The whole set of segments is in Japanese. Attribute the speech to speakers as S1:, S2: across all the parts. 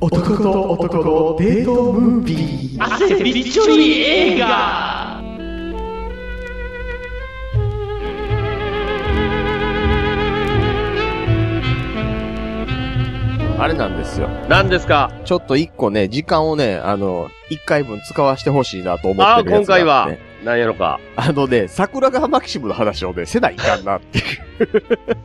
S1: 男と男のデートムービー。
S2: 汗びっちょり映画。
S3: あれなんですよ。
S2: 何ですか？
S3: ちょっと一個ね、時間をね、一回分使わせてほしいなと思ってるやつがあって、ね。
S2: 今回は、何やろか。
S3: 桜川マキシムの話をね、せないかんなっていう。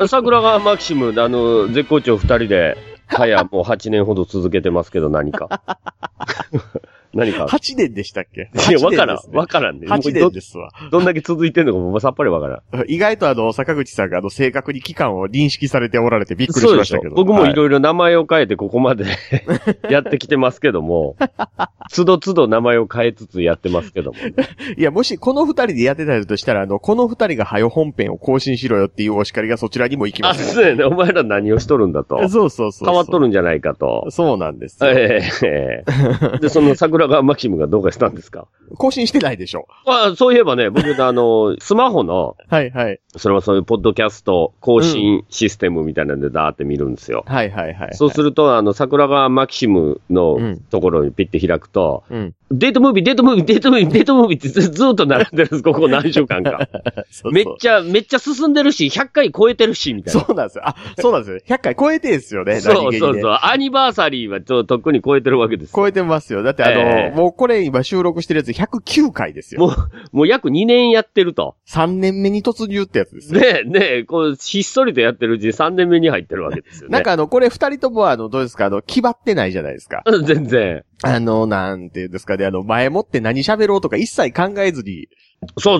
S2: 桜川マキシム、絶好調二人で、もう8年ほど続けてますけど、何か。何か。
S3: 8年でしたっけ？
S2: いや、わからんね。
S3: 8年ですわ。
S2: どんだけ続いてんのかもさっぱりわからん。
S3: 意外と坂口さんが正確に期間を認識されておられてびっくりしましたけど。
S2: 僕もいろいろ名前を変えてここまでやってきてますけども、つどつど名前を変えつつやってますけども。
S3: いや、もしこの2人でやってたとしたら、この2人が早本編を更新しろよっていうお叱りがそちらにも行きます、ね。
S2: そうやね。お前ら何をしとるんだと。
S3: そう。
S2: 変わっとるんじゃないかと。
S3: そうなんですよ。
S2: で、その桜川マキシムがどうかしたんですか？
S3: 更新してないでしょ。
S2: そういえばね、僕スマホの、
S3: はいはい。
S2: それはそういうポッドキャスト更新システムみたいなんでダーって見るんですよ。
S3: はい。
S2: そうすると、桜川マキシムのところにピッて開くと、デートムービーってずっと並んでるんです、ここ何週間か。そうめっちゃ進んでるし、100回超えてるし、みたいな。
S3: そうなんですよ。そうなんですよ。100回超えてんすよね。
S2: そう。アニバーサリーはとっくに超えてるわけです。
S3: 超えてますよ。だってもうこれ今収録してるやつ109回ですよ。
S2: もう約2年やってると。
S3: 3年目に突入ってやつです
S2: ね。ねひっそりとやってるうちに3年目に入ってるわけですよね。
S3: なんかこれ2人ともどうですか決まってないじゃないですか。
S2: 全然。
S3: なんていうんですかね、前もって何喋ろうとか一切考えずに。
S2: そう。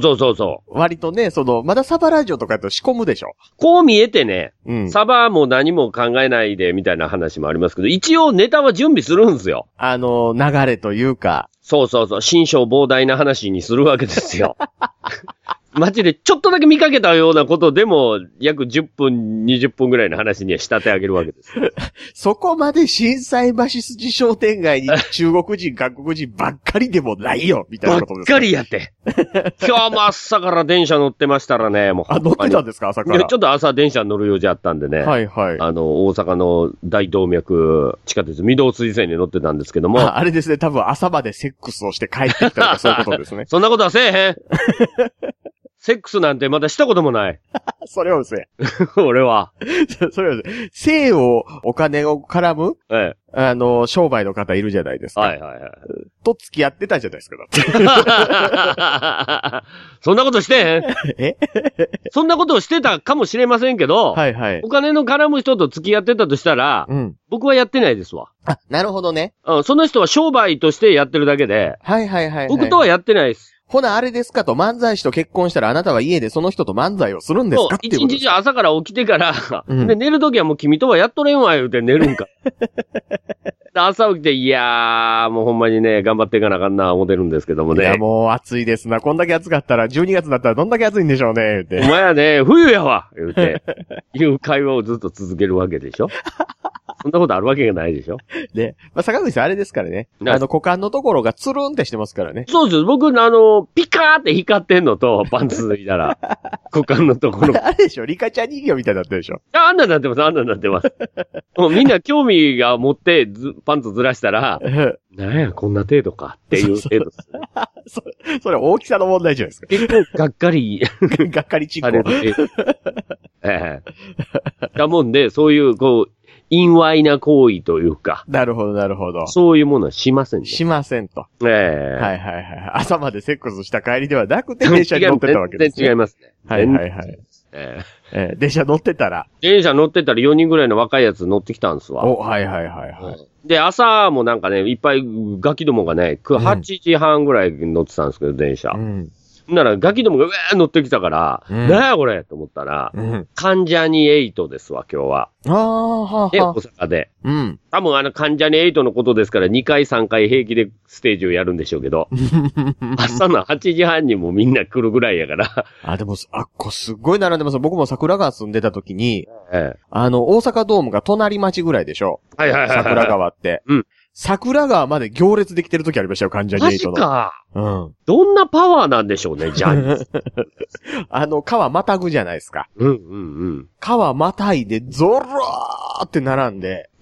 S3: 割とね、まだサバラジオとかやと仕込むでしょ。
S2: こう見えてね、サバも何も考えないでみたいな話もありますけど、一応ネタは準備するんですよ。
S3: 流れというか。
S2: そう。心象膨大な話にするわけですよ。街でちょっとだけ見かけたようなことでも、約10分、20分ぐらいの話には仕立て上げるわけです。
S3: そこまで心斎橋筋商店街に中国人、韓国人ばっかりでもないよ、みたいなことですか。
S2: ばっかりやって。今日も朝から電車乗ってましたらね、もう。
S3: 乗ってたんですか、朝から。
S2: ちょっと朝電車乗る用事あったんでね。
S3: はい。
S2: 大阪の大動脈地下鉄、御堂筋線に乗ってたんですけども。
S3: あれですね、多分朝までセックスをして帰ってきたとかそういうことですね。
S2: そんなことはせえへん。セックスなんてまだしたこともない。
S3: それをですね。
S2: 俺は。
S3: それをですね。性をお金を絡む商売の方いるじゃないですか。
S2: はい。
S3: と付き合ってたじゃないですか。
S2: そんなことしてへん？
S3: え
S2: そんなことをしてたかもしれませんけど、
S3: はい。
S2: お金の絡む人と付き合ってたとしたら、僕はやってないですわ。
S3: なるほどね。
S2: その人は商売としてやってるだけで、
S3: はい。
S2: 僕とはやってないです。
S3: ほな、あれですかと、漫才師と結婚したらあなたは家でその人と漫才をするんですかっていうことですか？
S2: 一日中朝から起きてから、で、寝るときはもう君とはやっとれんわ、言うて寝るんか。朝起きて、いやー、もうほんまにね、頑張っていかなあかんな、思ってるんですけどもね。
S3: いや、もう暑いですな。こんだけ暑かったら、12月だったらどんだけ暑いんでしょうね、言うて。
S2: お前はね、冬やわ、言うて、いう会話をずっと続けるわけでしょ。そんなことあるわけがないでしょ。
S3: で、坂口さんあれですからね。股間のところがつるんってしてますからね。
S2: そうです。僕、ピカーって光ってんのと、パンツ脱いだら、股間のところ。
S3: あれでしょリカちゃん人形みたいになってるでしょ。
S2: あんなになってます。もうみんな興味が持ってパンツずらしたら、なんや、こんな程度かっていう程度です。
S3: それ大きさの問題じゃないですか。
S2: 結構がっかり。
S3: がっかりチンコ。
S2: だもんで、そういう、陰猥な行為というか。
S3: なるほど。
S2: そういうものはしませんね。
S3: しませんと。
S2: はい。
S3: 朝までセックスした帰りではなくて電車に乗ってたわけですね。
S2: 全然違いますね。
S3: はい。電車乗ってたら
S2: 4人ぐらいの若いやつ乗ってきたんですわ。
S3: はい。
S2: で、朝もなんかね、いっぱいガキどもがね、8時半ぐらい乗ってたんですけど、電車。なら、ガキどもが乗ってきたから、なんやこれと思ったら、関ジャニ∞ですわ、今日は。で、大阪で。多分関ジャニ∞のことですから、2回3回平気でステージをやるんでしょうけど、朝の8時半にもみんな来るぐらいやから。
S3: でも、すっごい並んでます。僕も桜川住んでた時に、大阪ドームが隣町ぐらいでしょ。桜川って。桜川まで行列できてる時ありましたよ、関ジャニ∞の。
S2: マジか。どんなパワーなんでしょうね、じゃ
S3: あ。川またぐじゃないですか。川またいで、ゾローって並んで、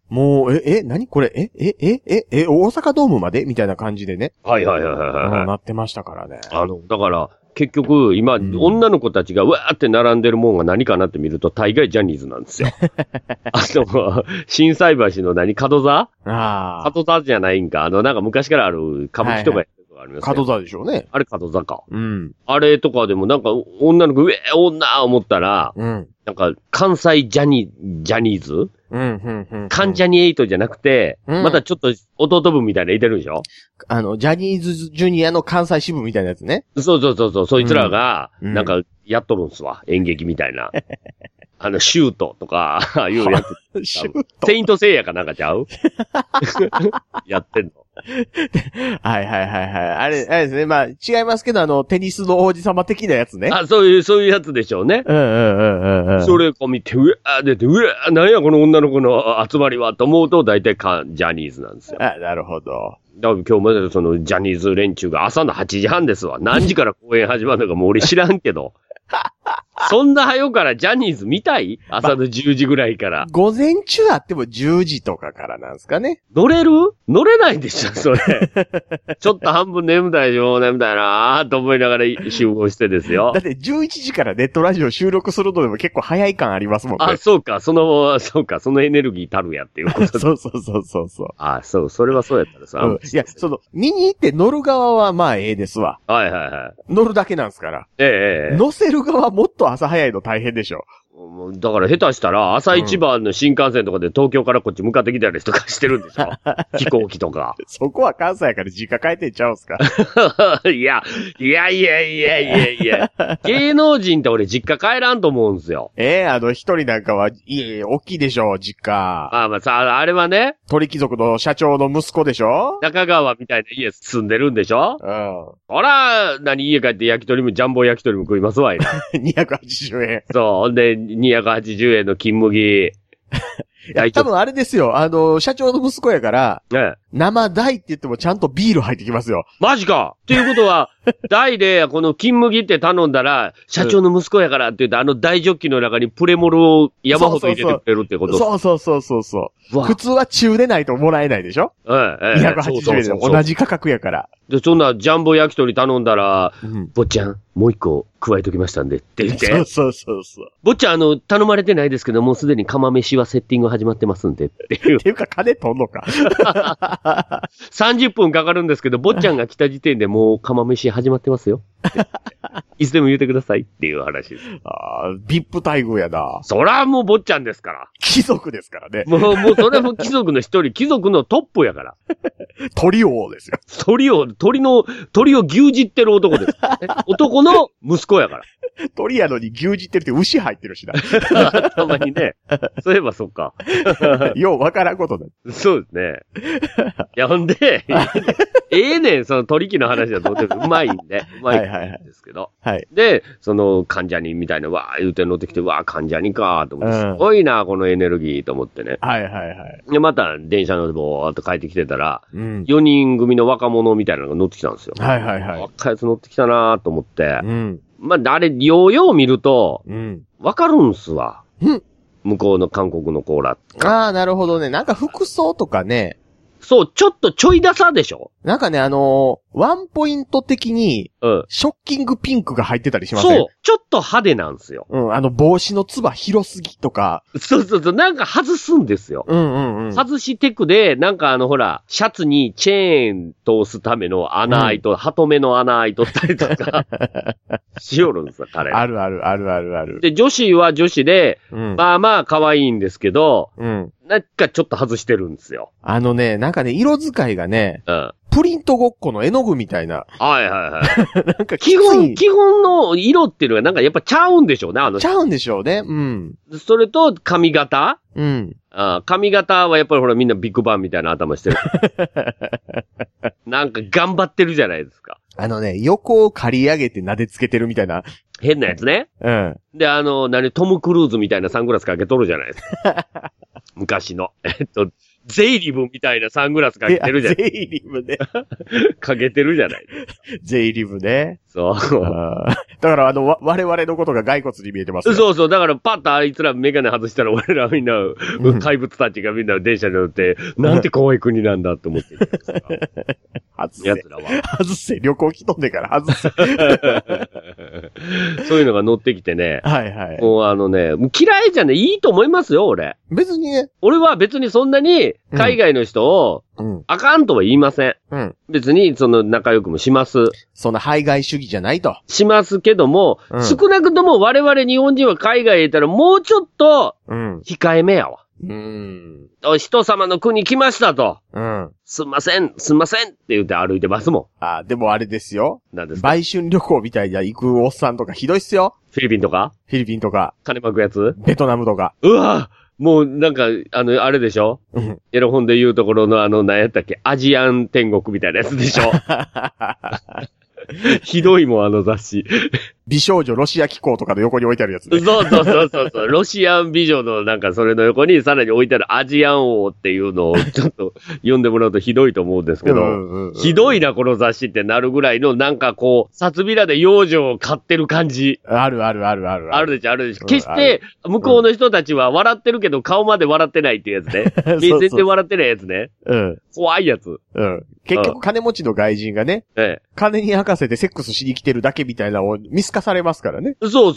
S3: もう、何これ大阪ドームまでみたいな感じでね。
S2: はいはいはいはい。
S3: なってましたからね。
S2: だから、結局、今、女の子たちがわーって並んでるもんが何かなって見ると、大概ジャニーズなんですよ。心斎橋の門座門座じゃないんか。なんか昔からある歌舞伎とかやってるとかありますね。
S3: 門座でしょうね。
S2: あれ門座か。あれとかでもなんか、女の子、女思ったら、なんか、関西ジャニーズ関ジャニ8じゃなくて、またちょっと弟分みたいなのいてるんでしょ？
S3: ジャニーズジュニアの関西支部みたいなやつね。
S2: そう、そいつらが、なんか、やっとるんすわ。演劇みたいな。シュートとか、いうやつ。
S3: シュート
S2: セイントセイヤかなんかちゃうやってんの。
S3: はい。あれですね。まあ、違いますけど、テニスの王子様的なやつね。
S2: そういうやつでしょうね。それを見て、なんやこの女の子の集まりはと思うと、大体ジャニーズなんですよ。
S3: なるほど。
S2: だから今日までそのジャニーズ連中が朝の8時半ですわ。何時から公演始まるのかもう俺知らんけど。そんな早からジャニーズ見たい？朝の10時ぐらいから。
S3: 午前中あっても10時とかからなんですかね。
S2: 乗れないでしょ、それ。ちょっと半分眠たいなと思いながら集合してですよ。
S3: だって11時からネットラジオ収録するのでも結構早い感ありますもんね。
S2: そうか、そのエネルギーたるやっていうこと
S3: そう。
S2: それはそうやったらさ。
S3: いや、見に行って乗る側はまあですわ。
S2: はい。
S3: 乗るだけなんですから。乗せる側もっと朝早いの大変でしょ。
S2: だから下手したら朝一番の新幹線とかで東京からこっち向かってきたりとかしてるんでしょ飛行機とか。
S3: そこは関西から実家帰ってんちゃうんすか
S2: いや。芸能人って俺実家帰らんと思うんですよ。
S3: 一人なんかは、大きいでしょ、実家。
S2: あれはね。
S3: 鳥貴族の社長の息子でしょ？
S2: 中川みたいな家住んでるんでしょ？ほら、家帰ってジャンボ焼き鳥も食いますわいな。
S3: 280円。
S2: そう。ほんで、280円の金麦。
S3: 多分あれですよ。社長の息子やから、生大って言ってもちゃんとビール入ってきますよ。
S2: マジかっていうことは、大でこの金麦って頼んだら、社長の息子やからって言って、大ジョッキの中にプレモルを山ほど入れてくれるってこと。
S3: そう。普通は中でないともらえないでしょ？280円で同じ価格やから。
S2: で、そんなジャンボ焼き鳥頼んだら、坊ちゃん、もう一個加えときましたんでって言って。
S3: そう。
S2: 坊ちゃん、頼まれてないですけど、もうすでに釜飯はセッティング始まってますんでっていう。
S3: っていうか、金取んのか。
S2: 30分かかるんですけど、坊ちゃんが来た時点でもう釜飯始まってますよ。いつでも言ってくださいっていう話です。
S3: ビップ待遇やな。
S2: そらもう坊ちゃんですから。
S3: 貴族ですからね。
S2: もうそれも貴族の一人、貴族のトップやから。
S3: 鳥王ですよ。
S2: 鳥を牛耳ってる男です、ね。男の息子やから。
S3: 鳥やのに牛耳ってるって牛入ってるしな。
S2: たまにね。そういえばそっか。
S3: ようわからんことだ。
S2: そうですね。いや、ほんで、その鳥貴の話はどうでもうまいんで。うまいんですけど。で、その患者にみたいな、わー言うて乗ってきて、わー患者にかーと思って、すごいな、このエネルギーと思ってね。で、また電車のぼーっと帰ってきてたら、4人組の若者みたいなのが乗ってきたんですよ。若いやつ乗ってきたなーと思って。あれ、よう見ると、わかるんすわ。向こうの韓国のコーラ。
S3: なるほどね。なんか服装とかね。
S2: そう、ちょっとちょい出さでしょ？
S3: なんかね、ワンポイント的に、ショッキングピンクが入ってたりしません？
S2: そう、ちょっと派手なんですよ。
S3: 帽子のつば広すぎとか。
S2: そう、なんか外すんですよ。外しテクで、なんかほら、シャツにチェーン通すための穴開いと、ハトメの穴開いとったりとか、しよるんですよ、彼。
S3: ある。
S2: で、女子は女子で、まあまあ可愛いんですけど、なんかちょっと外してるんですよ。
S3: なんかね、色使いがね、プリントごっこの絵の具みたいな。なんか
S2: 基本の色っていうのがなんかやっぱちゃうんでしょうね、
S3: ちゃうんでしょうね。
S2: それと髪型？髪型はやっぱりほらみんなビッグバンみたいな頭してる。なんか頑張ってるじゃないですか。
S3: 横を刈り上げて撫でつけてるみたいな。
S2: 変なやつね。で、トム・クルーズみたいなサングラスかけとるじゃないですか。昔の。 ゼイリブみたいなサングラスかけてるじゃん。
S3: ゼイリブね。
S2: かけてるじゃない。
S3: ゼイリブね。
S2: そう。
S3: だから我々のことが骸骨に見えてますよ。
S2: そうそう。だからパッとあいつらメガネ外したら俺らみんな、怪物たちがみんな電車に乗って、なんて怖い国なんだって思ってるんですか。
S3: 外せ。
S2: 奴らは。
S3: 外せ。旅行来とんねんから外せ。
S2: そういうのが乗ってきてね。
S3: はいはい。
S2: もう嫌いじゃね、いいと思いますよ、俺。
S3: 別にね。
S2: 俺は別にそんなに海外の人を、あかんとは言いません。うん。別に仲良くもします。
S3: そんな排外主義じゃないと。
S2: しますけども、少なくとも我々日本人は海外へ行ったらもうちょっと、控えめやわ。人様の国来ましたと。すんませんって言って歩いてますも
S3: ん。でもあれですよ。
S2: 何ですか？
S3: 売春旅行みたいに行くおっさんとかひどいっすよ。
S2: フィリピンとか。
S3: 金
S2: 巻くやつ？
S3: ベトナムとか。
S2: うわもうなんか、あれでしょ？エロ本で言うところの何やったっけ？アジアン天国みたいなやつでしょ？ひどいもん、雑誌。
S3: 美少女ロシア機構とかの横に置いてあるやつね。
S2: そう。ロシアン美女のなんかそれの横にさらに置いてあるアジアン王っていうのをちょっと読んでもらうとひどいと思うんですけど、ひどいなこの雑誌ってなるぐらいのなんかこう、札びらで幼女を買ってる感じ。
S3: ある。あ
S2: るでしょ。決して向こうの人たちは笑ってるけど顔まで笑ってないっていうやつね。全然笑ってないやつね。怖いやつ。
S3: 結局金持ちの外人がね、金に任せてセックスしに来てるだけみたいなのを見透かされますからね。
S2: そう。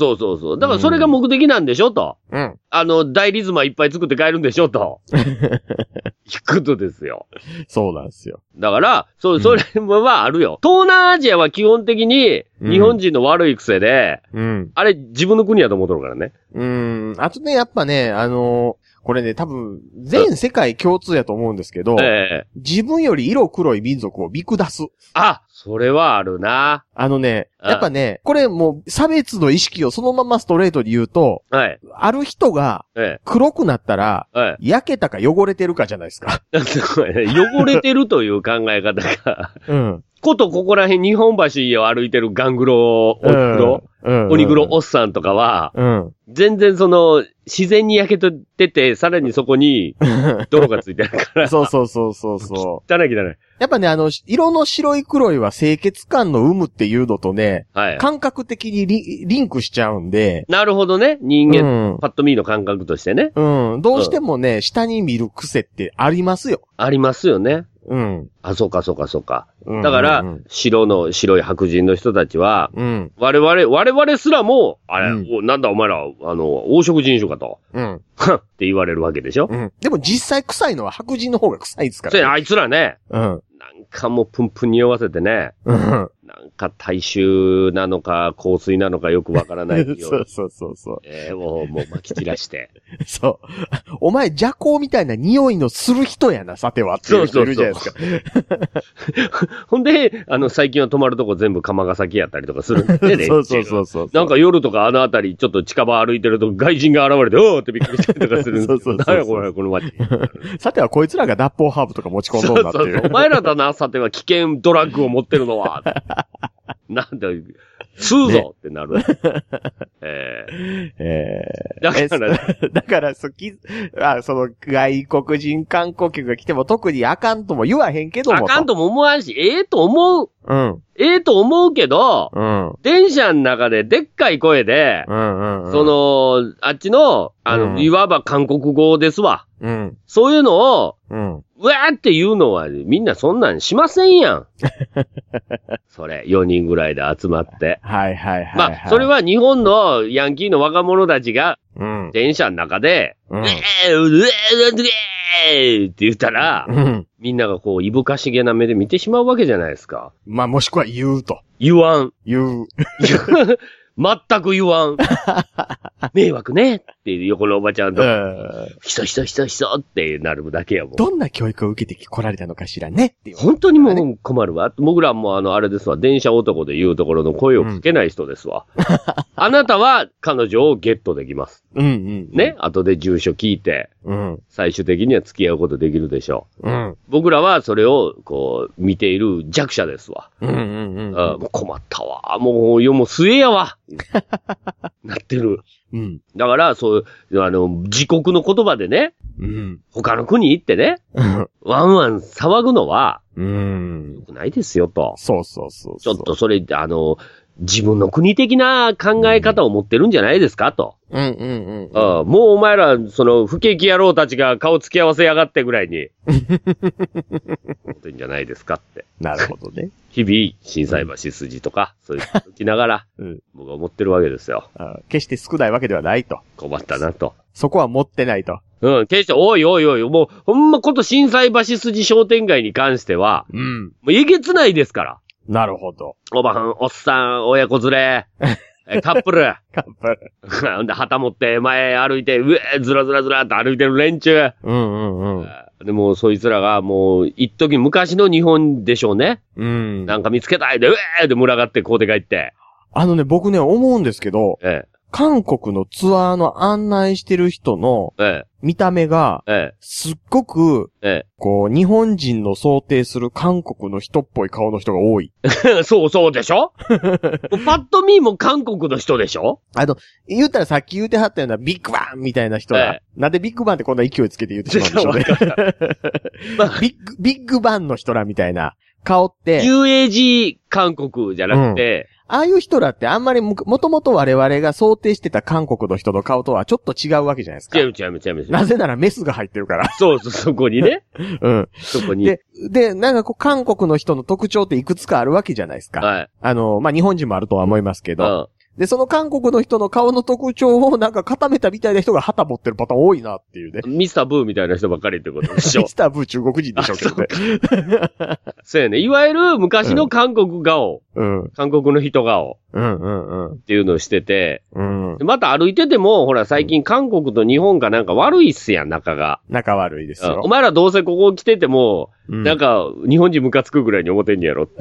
S2: だからそれが目的なんでしょと。大リズマいっぱい作って帰るんでしょと。いうことですよ。
S3: そうなんですよ。
S2: だから、それはあるよ。東南アジアは基本的に日本人の悪い癖で、あれ自分の国やと思っとるからね。
S3: あとね、やっぱね、これね、多分、全世界共通やと思うんですけど、自分より色黒い民族を見下す。
S2: それはあるな。
S3: やっぱね、これもう差別の意識をそのままストレートに言うと、ある人が黒くなったら、焼けたか汚れてるかじゃないですか。
S2: 汚れてるという考え方が、ことここら辺日本橋を歩いてるガングロ、鬼黒おっさんとかは、全然自然に焼けてて、さらにそこに泥がついてるから。
S3: そう。
S2: 汚い。
S3: やっぱね、色の白い黒いは清潔感の有無っていうのとね、感覚的にリンクしちゃうんで。
S2: なるほどね。人間、パッと見の感覚としてね。
S3: どうしてもね、下に見る癖ってありますよ。
S2: ありますよね。そうか。だから、白い白人の人たちは、我々すらも、なんだお前ら、黄色人種かと。って言われるわけでしょ。
S3: でも実際臭いのは白人の方が臭いですから
S2: ね。あいつらね。なんかもうプンプンに匂わせてね。なんか体臭なのか香水なのかよくわからないよ。
S3: そう。
S2: もう撒き散らして。
S3: そう。お前邪行みたいな匂いのする人やな、さてはっていう人いるじゃないですか。
S2: ほんで、最近は泊まるとこ全部釜ヶ崎やったりとかするんでね。
S3: そう。
S2: なんか夜とかあの辺りちょっと近場歩いてると外人が現れて、おーってびっくりしたりとかするんですよ。何やこれ、この街。
S3: さてはこいつらが脱法ハーブとか持ち込んどんだっていう。
S2: お前らだな、さては危険ドラッグを持ってるのは。なんだ、吸うぞってなる。
S3: だから、外国人観光客が来ても特にあかんとも言わへんけども。
S2: あかんとも思わんし、と思う。と思うけど、電車の中ででっかい声で、あっちの、いわば韓国語ですわ。そういうのを、うわーっていうのはみんなそんなんしませんやん。それ、4人ぐらいで集まって。まあ、それは日本のヤンキーの若者たちが、電車の中で、って言ったら、みんながこう、いぶかしげな目で見てしまうわけじゃないですか。
S3: まあ、もしくは言うと。
S2: 言わん。
S3: 言う。
S2: 全く言わん。迷惑ねって横のおばちゃんと、ひそってなるだけやもん。
S3: どんな教育を受けて来られたのかしらねっていう。
S2: 本当にもう困るわ。僕らもあれですわ、電車男で言うところの声をかけない人ですわ。あなたは彼女をゲットできます。ね、後で住所聞いて、最終的には付き合うことできるでしょう。僕らはそれをこう見ている弱者ですわ。もう困ったわ。もう末やわ。なってる。
S3: うん。
S2: だから、そういう、自国の言葉でね、
S3: うん。
S2: 他の国行ってね、ワンワン騒ぐのは、良くないですよと。
S3: そうそうそう。
S2: ちょっとそれ、自分の国的な考え方を持ってるんじゃないですかと。
S3: うんうんうん。
S2: もうお前ら、不景気野郎たちが顔付き合わせやがってぐらいに。ってんじゃないですかって。
S3: なるほどね。
S2: 日々、心斎橋筋とか、そういうのを聞きながら、僕は思ってるわけですよ。
S3: 決して少ないわけではないと。
S2: 困ったなと。
S3: そこは持ってないと。
S2: 決して、おい、もう、ほんまこと心斎橋筋商店街に関しては、もうえげつないですから。
S3: なるほど。
S2: おばはん、おっさん、親子連れ、カップル。ほんで、旗持って前歩いて、ずらずらずらって歩いてる連中。でも、そいつらがもう、一時昔の日本でしょうね。なんか見つけたいで、で群がってこうで帰って。
S3: 僕ね、思うんですけど、韓国のツアーの案内してる人の見た目が、すっごく、こう、日本人の想定する韓国の人っぽい顔の人が多い。
S2: そうでしょパッと見も韓国の人でしょ
S3: 言ったらさっき言うてはったようなビッグバンみたいな人が、なんでビッグバンってこんな勢いつけて言ってしまうんでしょうね。ビッグバンの人らみたいな顔って。
S2: UAG 韓国じゃなくて、
S3: ああいう人らってあんまりもともと我々が想定してた韓国の人の顔とはちょっと違うわけじゃないですか。
S2: 違う。
S3: なぜならメスが入ってるから。
S2: そう、そこにね。そこに。
S3: で、なんかこう韓国の人の特徴っていくつかあるわけじゃないですか。
S2: はい。
S3: 日本人もあるとは思いますけど。で、その韓国の人の顔の特徴をなんか固めたみたいな人が旗持ってるパターン多いなっていうね。
S2: ミスターブーみたいな人ばっかりってことでしょ。
S3: ミスターブー中国人でしょうけどね。
S2: そうやね。いわゆる昔の韓国顔。韓国の人顔。っていうのをしてて。また歩いてても、ほら最近韓国と日本がなんか悪いっすやん、仲が。
S3: 仲悪いですよ。
S2: お前らどうせここ来てても、なんか日本人ムカつくぐらいに思ってんねやろって。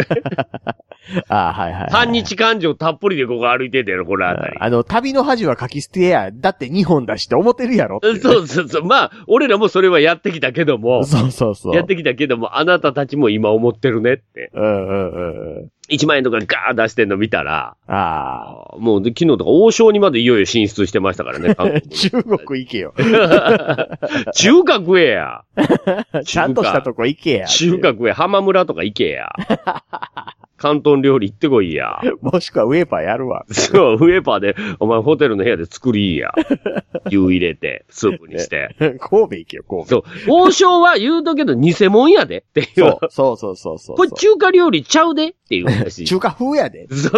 S2: 反日感情たっぷりでここ歩いててやろ、このあたり。
S3: 旅の恥は書き捨てや。だって日本だしって思ってるやろって、ね。
S2: そう。まあ、俺らもそれはやってきたけども。
S3: そう。
S2: やってきたけども、あなたたちも今思ってるねって。1万円とかガーン出してんの見たら。もう昨日とか王将にまでいよいよ進出してましたからね。
S3: 中国行けよ。
S2: 中華食えや。
S3: ちゃんとしたとこ行けや。
S2: 中華食え。浜村とか行けや。広東料理行ってこいや。
S3: もしくはウェーパーやるわ。
S2: そう、ウェーパーで、お前ホテルの部屋で作りや。牛入れて、スープにして。
S3: 神戸行けよ、神戸。
S2: そう。王将は言うとけど偽物やでっていう。
S3: そう。
S2: これ中華料理ちゃうでっていう話。
S3: 中華風やで。
S2: そう。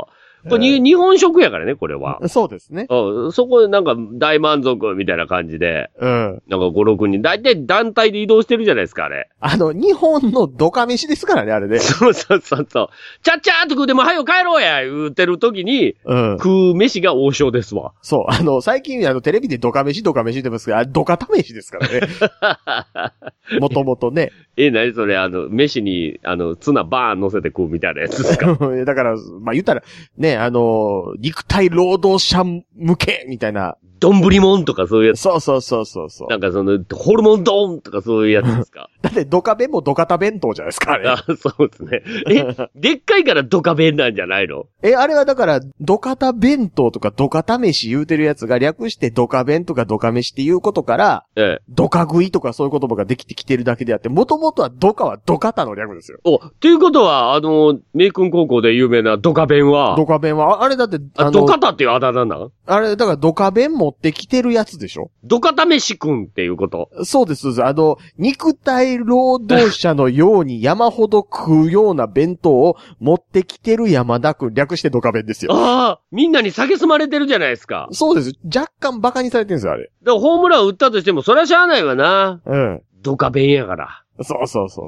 S2: これ日本食やからね、これは。
S3: そうですね。
S2: そこでなんか大満足みたいな感じで。なんか5、6人。だいたい団体で移動してるじゃないですか、あれ。
S3: 日本のドカ飯ですからね、あれね。
S2: そう。ちゃっちゃーって食うても、はよ帰ろうや言うてる時に、食う飯が王将ですわ。
S3: そう。最近テレビでドカ飯って言ってますけど、ドカタ飯ですからね。もともとね。
S2: 何それ、飯に、ツナバーン乗せて食うみたいなやつですか。
S3: だから、まあ、言ったら、ね、肉体労働者向け、みたいな。
S2: 丼もんとかそういうやつ。
S3: そう。
S2: なんかホルモン丼とかそういうやつですか。
S3: だってドカ弁もドカタ弁当じゃないですか、あれ。
S2: そうですね。でっかいからドカ弁なんじゃないの？
S3: あれはだから、ドカタ弁当とかドカタ飯言うてるやつが略してドカ弁とかドカ飯っていうことから、ドカ食いとかそういう言葉ができてきてるだけであって、もともとはドカはドカタの略ですよ。
S2: ということは、メイクン高校で有名なドカ弁は、
S3: あれだって、
S2: ドカタっていうあだ名なの？
S3: あれ、だからドカ弁持ってきてるやつでしょ？
S2: ドカタ飯くんっていうこと？
S3: そうです。肉体労働者のように山ほど食うような弁当を持ってきてる山田くん、略してドカ弁ですよ。
S2: みんなに蔑まれてるじゃないですか。
S3: そうです。若干バカにされてるんですよ、あれ。
S2: だからホームラン打ったとしても、そりゃしゃあないわな。ドカ弁やから。
S3: そう。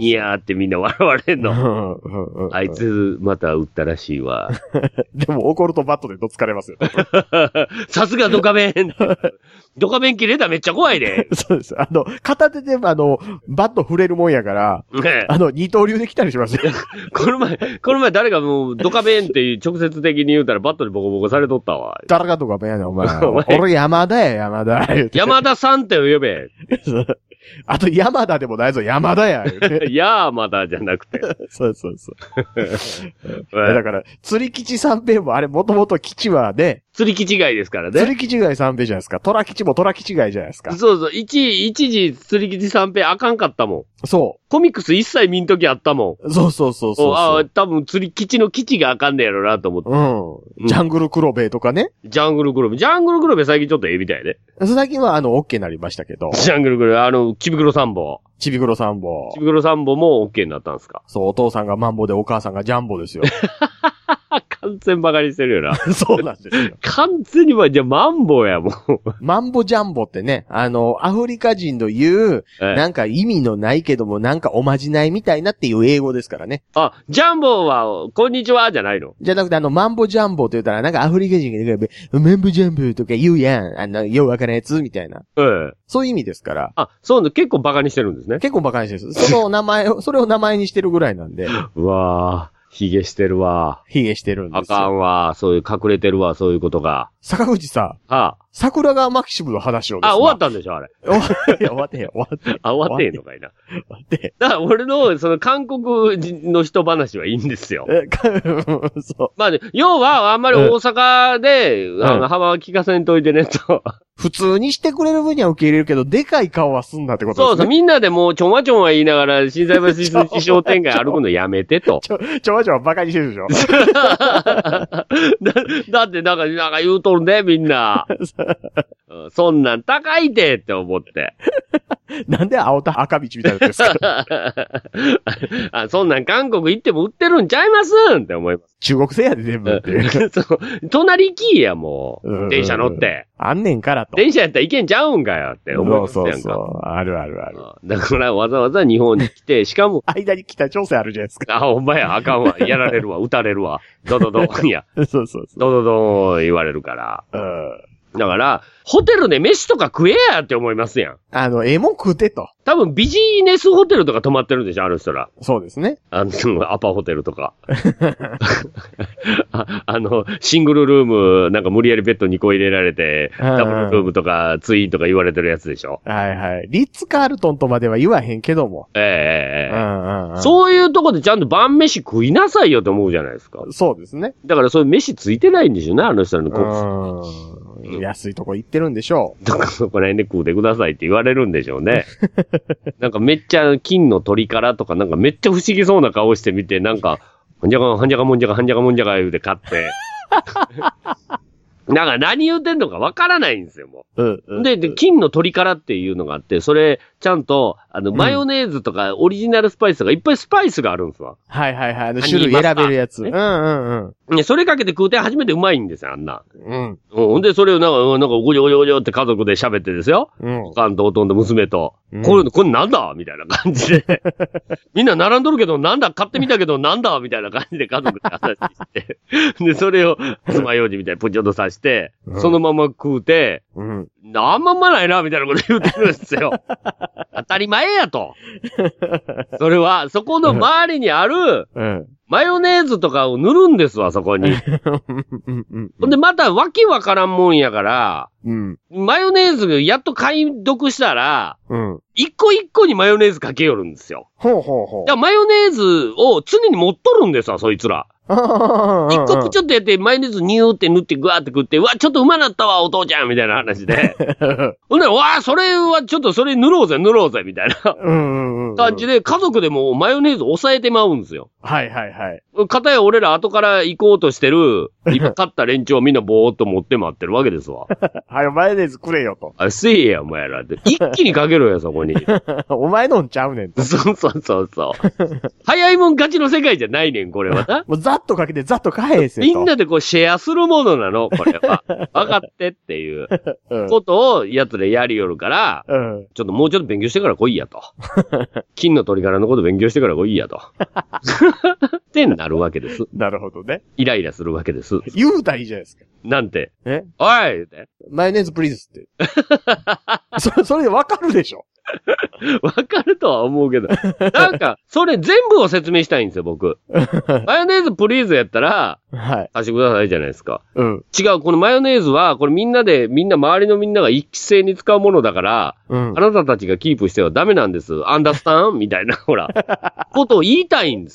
S2: いやーってみんな笑われんの。あいつ、また打ったらしいわ。
S3: でも怒るとバットでどつかれますよ。
S2: さすがドカ弁。ドカ弁切れたらめっちゃ怖いで。
S3: そうです。片手で、バット触れるもんやから、二刀流で来たりしますよ。
S2: この前誰かもう、ドカ弁って直接的に言うたらバットでボコボコされとったわ。
S3: 誰がドカ弁やねん、お前。俺山田や、山田。
S2: 山田さんって呼べ。
S3: あと山田でもないぞ、山田や。
S2: 山田じゃなくて。
S3: そう。だから、釣り吉三平もあれもともと吉はね。
S2: 釣り木違いですからね。
S3: 釣り木違い三平じゃないですか。虎吉も虎吉違いじゃないですか。
S2: そうそう。一時釣り木三平あかんかったもん。
S3: そう。
S2: コミックス一切見んときあったも
S3: ん。そうそうそうそう。
S2: ああ、多分釣り吉の基地があかんねやろなと思って。
S3: うん。ジャングル黒部とかね。
S2: ジャングル黒部最近ちょっとええみたいね。
S3: 最近はOK になりましたけど。
S2: ジャングル黒部、ちびくろ3本。
S3: ちびくろ3本。
S2: ちびくろ3本も OK になったんですか？
S3: そう、お父さんがマンボでお母さんがジャンボですよ。
S2: 完全バカにしてるよな。
S3: そうなんですよ。
S2: 完全にじゃあマンボやもん。
S3: マンボジャンボってね、アフリカ人の言う、なんか意味のないけども、なんかおまじないみたいなっていう英語ですからね。
S2: あ、ジャンボは、こんにちはじゃないの？
S3: じゃなくてマンボジャンボって言ったら、なんかアフリカ人が、マンボジャンボとか言うやん。ようわからんやつみたいな。そういう意味ですから。
S2: あ、そうね、結構バカにしてるんですね。
S3: 結構バカにしてる。それを名前にしてるぐらいなんで。
S2: うわぁ。ヒゲしてるわ。
S3: ヒゲしてるんですよ。
S2: あかんわ。そういう隠れてるわ、そういうことが。
S3: 坂口さん。
S2: はあ。
S3: 桜川マキシムの話をですね。
S2: 終わったんでしょ、あれ。
S3: いや、終わってへん。
S2: 終わってへんのかいな。終わってへん。だから俺の、韓国の人話はいいんですよ。そう。まあね、要は、あんまり大阪で、幅は聞かせんといてね、と。
S3: 普通にしてくれる分には受け入れるけど、でかい顔はすんなってことですね。
S2: そうそう、みんなでもうちょまちょま言いながら、心斎橋商店街歩くのやめてと。
S3: ちょまちょまバカにしてるでしょ。
S2: だってなんか言うとるね、みんな。そんなん高いてって思って。
S3: なんで青と赤道みたいなんですか
S2: そんなん韓国行っても売ってるんちゃいますって思います。
S3: 中国製やで全部って。
S2: そう。隣行きや、もう。電車乗って。
S3: あんねんからと。
S2: 電車やったら行けんちゃうんかよって思いますやんか。
S3: そう。ある。
S2: だからわざわざ日本に来て、しかも。
S3: 間に北朝鮮あるじゃないですか。
S2: あ、ほんまや、あかんわ。やられるわ。撃たれるわ。ドドドンや。
S3: そう。
S2: ドドドン言われるから。だから、ホテルで飯とか食えやって思いますやん。
S3: ええもん食うてと。
S2: 多分ビジネスホテルとか泊まってるんでしょ、あの人ら。
S3: そうですね。
S2: アパホテルとか。シングルルーム、なんか無理やりベッド2個入れられて、ダブルルームとかツインとか言われてるやつでしょ。
S3: はい。リッツカールトンとまでは言わへんけども。
S2: そういうとこでちゃんと晩飯食いなさいよと思うじゃないですか。
S3: そうですね。
S2: だからそういう飯ついてないんでしょうね、あの人らのコ
S3: ース。安いとこ行ってるんでしょう。
S2: だからそこら辺で食うてくださいって言われるんでしょうね。なんかめっちゃ金の鳥からとかなんかめっちゃ不思議そうな顔してみて、なんか、はんじゃかもんじゃか言うて買って。なんか何言うてんのかわからないんですよ、もう。で、金の鳥からっていうのがあって、それ、ちゃんと、マヨネーズとかオリジナルスパイスとかいっぱいスパイスがあるんですわ。
S3: はい。種類選べるやつ。
S2: ね、それかけて食うて初めてうまいんですよ、あんな。ほんで、それをなんか、ごじょって家族で喋ってですよ。おかんとおとんと娘と。これなんだみたいな感じで。みんな並んどるけど、なんだ買ってみたけど、なんだみたいな感じで家族で話して。で、それを、爪楊枝みたいにプチョッと刺して、そのまま食うて、あんまうまないな、みたいなこと言うてるんですよ。当たり前やと。それは、そこの周りにある、マヨネーズとかを塗るんですわ、そこに。ほんで、またわけわからんもんやから、マヨネーズやっと解読したら、一個一個にマヨネーズかけよるんですよ。だからマヨネーズを常に持っとるんですわ、そいつら。一個プチョってやって、マヨネーズニューって塗ってグワーって食って、うわ、ちょっとうまなったわ、お父ちゃんみたいな話で。ほんで、わそれはちょっとそれ塗ろうぜ、みたいな感じで、家族でもマヨネーズ抑えてまうんですよ。
S3: はい。
S2: かたや俺ら後から行こうとしてる、今買った連中をみんなぼーっと持って待ってるわけですわ。
S3: はい、マヨネーズくれよと。
S2: あ、せえや、お前らって。一気にかけろよ、そこに。
S3: お前のんちゃうねんと。
S2: そう。早いもん勝ちの世界じゃないねん、これはな。
S3: もうざっとかけてざっと返せと。
S2: みんなでこうシェアするものなの、これは。分かってっていうことをやつでやりよるから、ちょっともうちょっと勉強してから来いやと。金の鳥からのこと勉強してから来いやと。ってなるわけです。
S3: なるほどね。
S2: イライラするわけです。
S3: 言うたらいいじゃないですか。
S2: なんて。おい言うて。
S3: マヨネーズプリーズって。それでわかるでしょ。
S2: わかるとは思うけど。なんか、それ全部を説明したいんですよ、僕。マヨネーズプリーズやったら、貸してくださいじゃないですか。違う、このマヨネーズは、これみんな周りのみんなが一斉に使うものだから、あなたたちがキープしてはダメなんです。アンダースタンみたいな、ほら、ことを言いたいんですよ。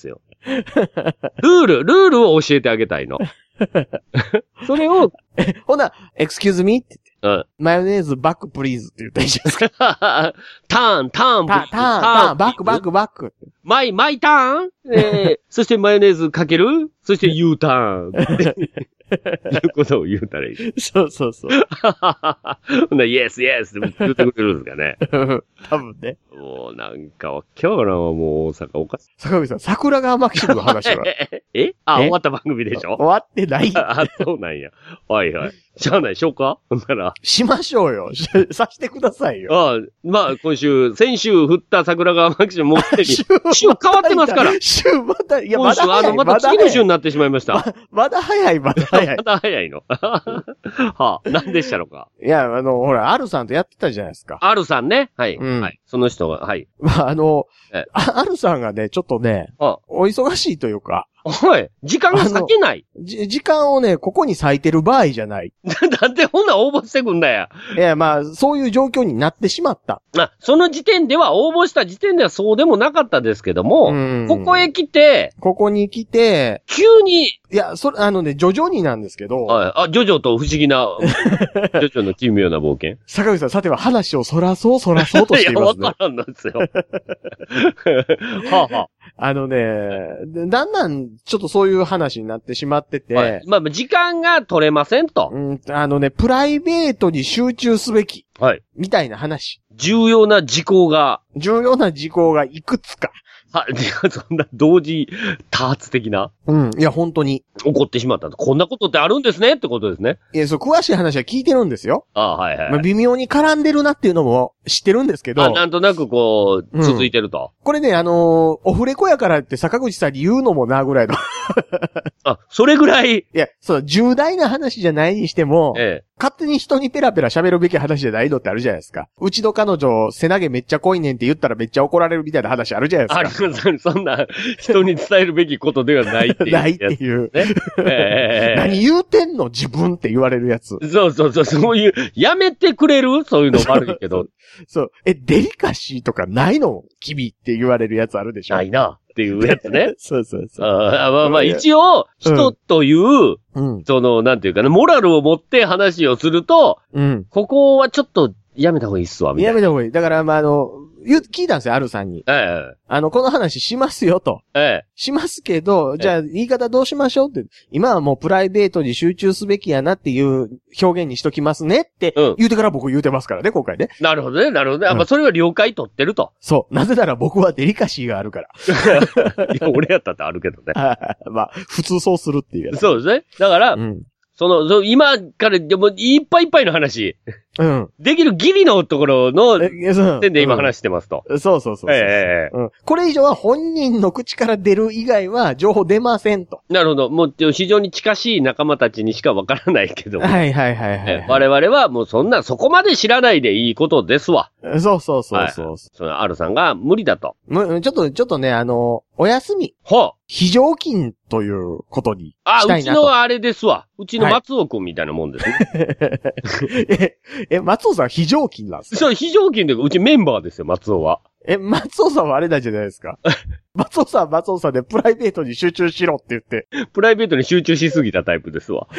S2: ルールを教えてあげたいの。それを、
S3: ほな、excuse me って
S2: 言って、
S3: マヨネーズバックプリーズって言ったらいいじゃないですか。
S2: ターン、
S3: ターン、バック。
S2: マイターンそしてマヨネーズかけるそして U ターン。いうことを言うたらいい。
S3: そう。
S2: ほんなら、イエスって言ってくれるんですかね。
S3: 多分ね。
S2: もうなんか、今日からはもう大阪おかしい。
S3: 坂口さん、桜川マキシムの話は。
S2: 終わった番組でしょ
S3: 終わってない。
S2: そうなんや。はい。しゃあないしようかほんなら。
S3: しましょうよ。さしてくださいよ。
S2: まあ、先週振った桜川マキシムもうすでに、週変わってますから。
S3: 週また、いや、
S2: 今週、また次の週になってしまいました。
S3: まだ早い。
S2: まだ早いの。はあ、何でしたのか。
S3: いや、ほら、アルさんとやってたじゃないですか。
S2: アルさんね。はい。はい。その人が、はい。
S3: まあ、アルさんがね、ちょっとね、お忙しいというか。
S2: はい。時間が割けない。
S3: 時間をね、ここに割いてる場合じゃない。
S2: なんでほんな応募してくんだよ。
S3: いや、まあ、そういう状況になってしまった。
S2: その時点では、応募した時点ではそうでもなかったですけども、ここに来て、急に、
S3: いや、徐々になんですけど。
S2: はい。ジョジョと不思議な、ジョジョの奇妙な冒険。
S3: 坂口さん、さては話をそらそうとしていますね。
S2: いや、わからんなんですよ。はあはあ。
S3: だんだん、ちょっとそういう話になってしまってて。はい、
S2: まあ、時間が取れませんと。
S3: プライベートに集中すべき。
S2: はい。
S3: みたいな話。
S2: 重要な事項が
S3: いくつか。
S2: そんな同時多発的な。
S3: いや、本当に。
S2: 起こってしまったと。こんなことってあるんですねってことですね。
S3: いや、詳しい話は聞いてるんですよ。
S2: はい。
S3: まあ、微妙に絡んでるなっていうのも知ってるんですけど。
S2: なんとなく続いてると。
S3: これね、オフレコやからって坂口さんに言うのもな、ぐらいの。
S2: それぐらい。
S3: いや、重大な話じゃないにしても、勝手に人にペラペラ喋るべき話じゃないのってあるじゃないですか。うちの彼女、背投げめっちゃ濃いねんって言ったらめっちゃ怒られるみたいな話あるじゃないですか。
S2: そんな、人に伝えるべきことではないっていう。
S3: ないっていう。何言うてんの自分って言われるやつ。
S2: そういう、やめてくれるそういうの悪いけど。
S3: デリカシーとかないの君って言われるやつあるでしょ。
S2: ないな。っていうやつね。
S3: そう。
S2: まあ、一応、人という、なんていうかな、モラルを持って話をすると、ここはちょっとやめた方がいいっすわ、みたいな。
S3: やめた方がいい。だから、まあ、聞いたんですよ、アルさんに。この話しますよと。しますけど、じゃあ言い方どうしましょうって。今はもうプライベートに集中すべきやなっていう表現にしときますねって言うてから僕言うてますからね、今回ね。
S2: なるほどね。まあ、それは了解取ってると。
S3: そう。なぜなら僕はデリカシーがあるから。
S2: いや、俺やったってあるけどね。
S3: まあ、普通そうするっていうやつ。
S2: そうですね。だから、今からでもいっぱいいっぱいの話。できるギリのところの点で今話してますと。
S3: そう。これ以上は本人の口から出る以外は情報出ませんと。
S2: なるほど。もう非常に近しい仲間たちにしかわからないけど。
S3: はい。
S2: 我々はもうそこまで知らないでいいことですわ。
S3: そう。
S2: アルさんが無理だと。
S3: ちょっとね、お休み。非常勤ということにしたいなと。
S2: うちのあれですわ。うちの松尾くんみたいなもんですね。
S3: 松尾さん非常勤なんですか？
S2: そう、非常勤で、うちメンバーですよ、松尾は。
S3: 松尾さんはあれなんじゃないですか？松尾さんでプライベートに集中しろって言って。
S2: プライベートに集中しすぎたタイプですわ。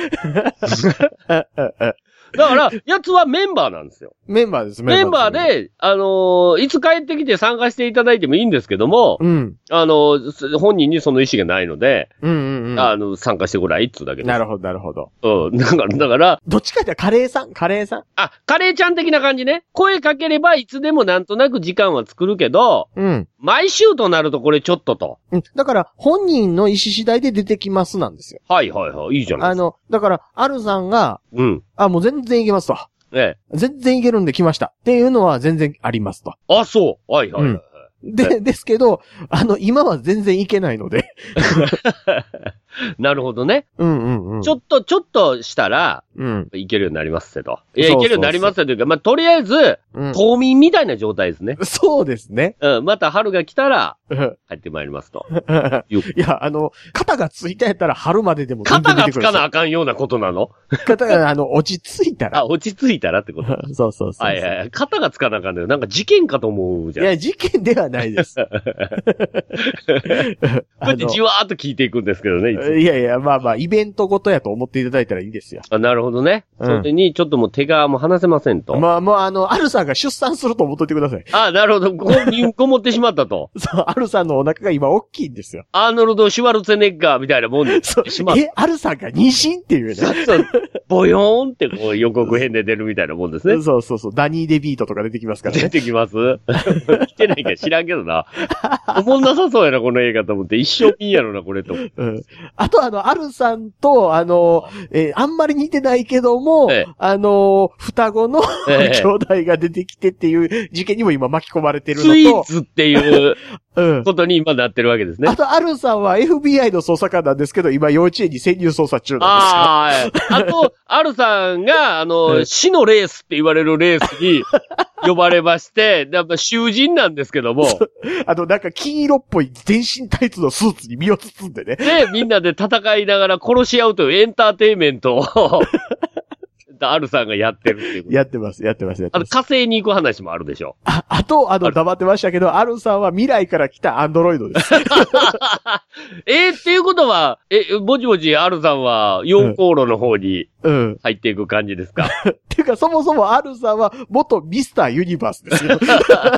S2: だから、やつはメンバーなんですよ。
S3: メンバーです。
S2: メンバーで、いつ帰ってきて参加していただいてもいいんですけども、本人にその意思がないので、参加してごらいっつうだけです。
S3: なるほど。
S2: だから、
S3: どっちかってカレーさん。
S2: カレーちゃん的な感じね。声かければいつでもなんとなく時間は作るけど、毎週となるとこれちょっとと。
S3: だから、本人の意思次第で出てきますなんですよ。
S2: はい。いいじゃないですか。
S3: だから、アルさんが、もう全然いけますと。全然いけるんで来ました。っていうのは全然ありますと。
S2: そう。はい。
S3: ですけど、今は全然いけないので。
S2: なるほどね。
S3: うんうんうん。
S2: ちょっとしたら、いけるようになりますけど。いや、いけるようになりますというか、まあ、とりあえず、冬眠みたいな状態ですね。
S3: そうですね。
S2: また春が来たら、入ってまいりますと。
S3: いや、肩がついたやったら春まででも全
S2: 然出てくる。肩がつかなあかんようなことなの？
S3: 肩が、落ち着いたら。
S2: 落ち着いたらってこと
S3: そう。
S2: はい。肩がつかなあかんのよ。なんか事件かと思うじゃん。
S3: いや、事件ではないです。こ
S2: うやってじわーっと聞いていくんですけどね、
S3: いや、まあ、イベントごとやと思っていただいたらいいですよ。
S2: なるほどね。それに、ちょっともう手がもう離せませんと。
S3: まあ、もうアルさんが出産すると思っといてください。
S2: なるほど。こもってしまったと。
S3: そう、アルさんのお腹が今大きいんですよ。
S2: アーノルド・シュワルツェネッガーみたいなもんでしまった。
S3: アルさんが妊娠っていうね。
S2: そう、ボヨーンってこう予告編で出るみたいなもんですね。
S3: そう。ダニー・デビートとか出てきますからね。
S2: 出てきます来てないか知らんけどな。おもんなさそうやな、この映画と思って。一生見んやろな、これと。
S3: あとアルさんと、あんまり似てないけども、双子の兄弟が出てきてっていう事件にも今巻き込まれてるのと。
S2: スイーツっていうことに今なってるわけですね。
S3: あと、アルさんは FBI の捜査官なんですけど、今幼稚園に潜入捜査中なんですよ。
S2: あと、アルさんが、死のレースって言われるレースに呼ばれまして、やっぱ囚人なんですけども。
S3: なんか金色っぽい全身タイツのスーツに身を包んでね。
S2: で、みんなで戦いながら殺し合うというエンターテインメントを、アルさんがやってるっていう。
S3: やってます。
S2: 火星に行く話もあるでしょ。
S3: あと、黙ってましたけど、アルさんは未来から来たアンドロイドです。
S2: っていうことは、ぼちぼちアルさんは、溶鉱炉の方に、入っていく感じですか。
S3: っていうか、そもそもアルさんは、元ミスターユニバースですよ。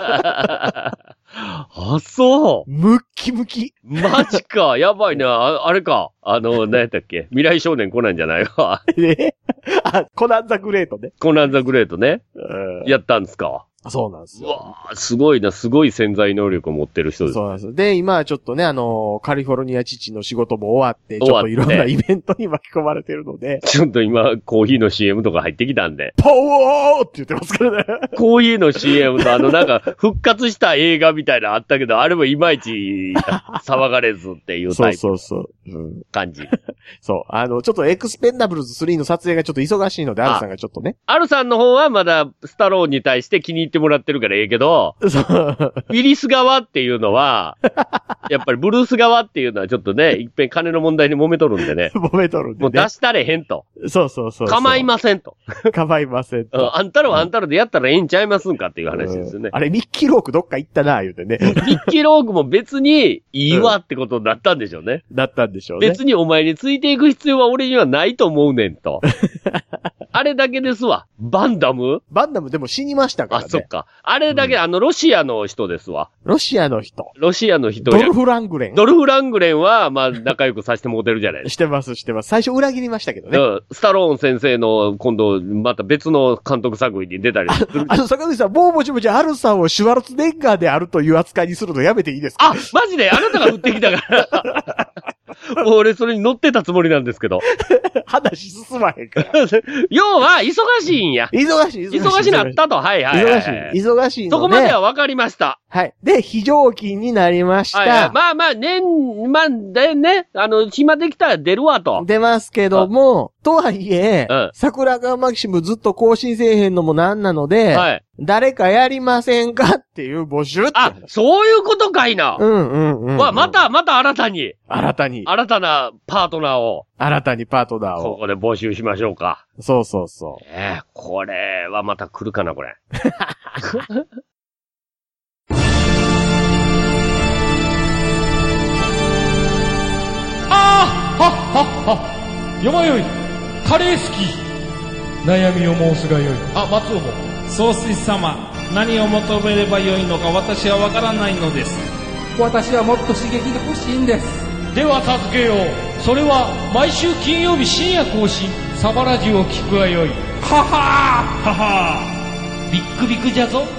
S2: そう。
S3: ムッキムキ。
S2: マジか。やばいな。あれか。何やったっけ？未来少年コナンじゃないわ。
S3: コナンザグレートね。
S2: コナンザグレートね。やったんですか。
S3: そうなんですよ。
S2: うわー、すごいな、すごい潜在能力を持ってる人です。
S3: そうなんですよ。で、今はちょっとね、カリフォルニア父の仕事も終わって、ちょっといろんなイベントに巻き込まれてるので。
S2: ちょっと今、コーヒーの CM とか入ってきたんで。
S3: パワーって言ってますからね。
S2: コーヒーの CM となんか、復活した映画みたいなのあったけど、あれもいまいち騒がれずっていうタイプ。
S3: そう。
S2: 感じ。
S3: そう。ちょっとエクスペンダブルズ3の撮影がちょっと忙しいので、アルさんがちょっとね。
S2: アルさんの方はまだ、スタローンに対して気に入ってもらってるからけど、ウィリス側っていうのは、やっぱりブルース側っていうのはちょっとね、いっぺん金の問題に揉めとるんでね。
S3: 揉めとるんでね。
S2: もう出したれへんと。
S3: そう。
S2: 構いませんと。
S3: 構いませんと。
S2: あんたらはあんたらでやったらええんちゃいますんかっていう話ですよね。
S3: あれ、ミッキーロークどっか行ったな、言うてね。
S2: ミッキーロークも別にいいわってことになったんでしょうね。
S3: なったんでしょうね。
S2: 別にお前についていく必要は俺にはないと思うねんと。あれだけですわ。バンダム
S3: でも死にましたからね。
S2: そっか。あれだけ、ロシアの人ですわ。
S3: ロシアの人や。
S2: ドル
S3: フ・ラングレン
S2: は、まあ、仲良くさせてもらってるじゃないです
S3: か。してます。最初裏切りましたけどね。
S2: スタローン先生の、今度、また別の監督作品に出たりする。
S3: 坂口さん、もうもちアルさんをシュワルツネッガーであるという扱いにするのやめていいですか？
S2: マジであなたが降ってきたから。俺、それに乗ってたつもりなんですけど。
S3: 話進まへんから。
S2: 要は、忙しいんや。
S3: 忙し
S2: なったと。はい。
S3: 忙しいので。
S2: そこまでは分かりました。
S3: はい。で、非常勤になりました。
S2: まあ、暇できたら出るわと。
S3: 出ますけども、とはいえ、桜川マキシムずっと更新せえへんのもなんなので、誰かやりませんかっていう募集って。
S2: そういうことかいな。また新たに。新たなパートナーを。ここで募集しましょうか。
S3: そう。
S2: これはまた来るかな、これ。
S4: よまよい、カレー好き。悩みを申すがよい。松尾も。
S5: 総帥様、何を求めればよいのか私はわからないのです。
S4: 私はもっと刺激が欲しいんです。では助けよう。それは毎週金曜日深夜更新、サバラジュを聞くがよい。ははービックビックじゃぞ。